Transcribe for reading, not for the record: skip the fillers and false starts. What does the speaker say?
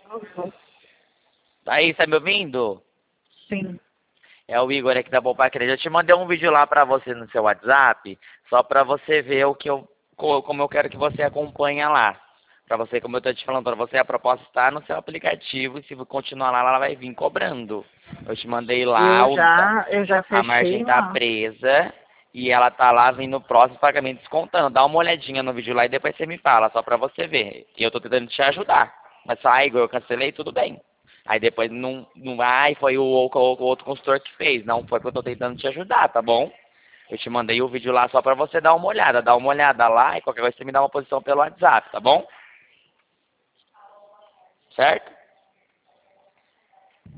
Uhum. Tá aí, tá me ouvindo? Sim. É o Igor aqui da Poupa Crédito. Eu te mandei um vídeo lá pra você no seu WhatsApp, só pra você ver o que como eu quero que você acompanhe lá. Pra você, como eu tô te falando, pra você a proposta está no seu aplicativo e se continuar lá, ela vai vir cobrando. Eu te mandei lá, Eu já a margem fechei tá lá. presa e ela tá lá vindo no próximo pagamento descontando. Dá uma olhadinha no vídeo lá e depois você me fala, só pra você ver. E eu tô tentando te ajudar. Mas só, Igor, eu cancelei, tudo bem. Aí depois não vai, foi o outro consultor que fez. Não foi porque eu tô tentando te ajudar, tá bom? Eu te mandei o vídeo lá só pra você dar uma olhada. Dá uma olhada lá e qualquer coisa você me dá uma posição pelo WhatsApp, tá bom? Certo?